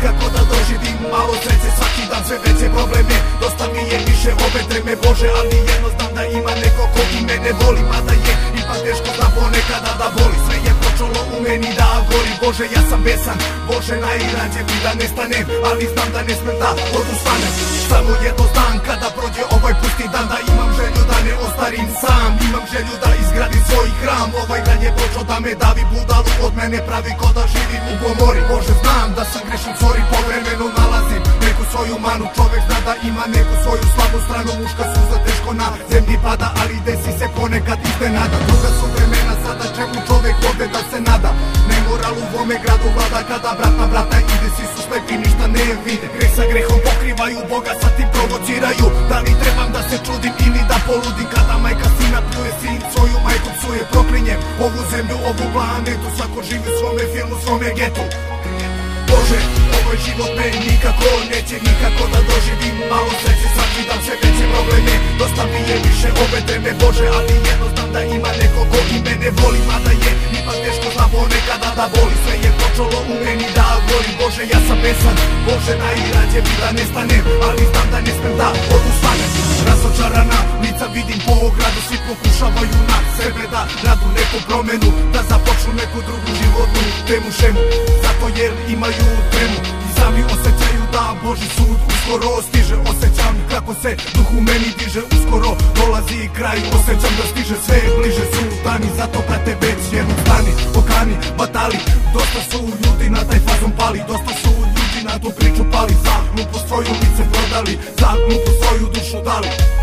nikako da doživim malo sreće. Svaki dan sve veće probleme, dosta mi je više ove treme Bože, ali jedno znam da ima neko ko i mene voli. Mada je ipak teško zna ponekada da boli. Sve je počelo u meni da gori. Bože, ja sam besan, Bože, najrađe bi da nestanem, ali znam da ne smem da odustanem. Samo jedno znam kada prođe ovaj pusti dan, da imam želju da ne ostarim sam. Imam želju da izgradim svoj hram. Ovaj grad je počeo da me davi, budalu od mene pravi ko da živim u pomori. Bože, znam da sam grešan, sorry, povremeno nalazim neku svoju manu. Čovek zna da ima neku svoju slabu stranu. Muška suza teško na zemlji pada, ali desi se ponekad iznenada. Druga su vremena sada, čemu čovek ovde da se nada? Nemoral u ovome gradu vlada kada brat na brata ide. Svi su slepi, ništa ne vide. Greh sa grehom pokrivaju, Boga sa tim provociraju. Da li trebam da se čudim ili da poludim kada majka sina pljuje, sin svoju majku psuje? Proklinjem ovu zemlju, ovu planetu, svako živi u svome filmu, svome getu. Bože, ovaj život me nikako neće nikako da doživim malo sreće. Svaki dan sve veće probleme, dosta mi je više ove treme Bože, ali jedno znam da ima neko ko i mene voli. Mada je ipak teško zna ponekada da boli. Sve je počelo u meni da gori. Bože, ja sam besan, Bože, najrađe bi da nestanem, ali znam da ne smem da odustanem. Razočarana lica vidim po gradu, svi pokušavaju na sebe da radu neku promenu, da započnu neku drugu životnu temu, šemu. Zato jer imaju tremu i sami osjećaju da Boži sud uskoro stiže. Osjećam kako se duh u meni diže, uskoro dolazi kraj. Osjećam da stiže sve bliže su dani, zato prate već jednom stani. Okani, batali, dosta su ljudi na taj fazon pali. Dosta su ljudi na tu priču pali, za glupo svoju lice prodali, za glupo svoju dušu dali.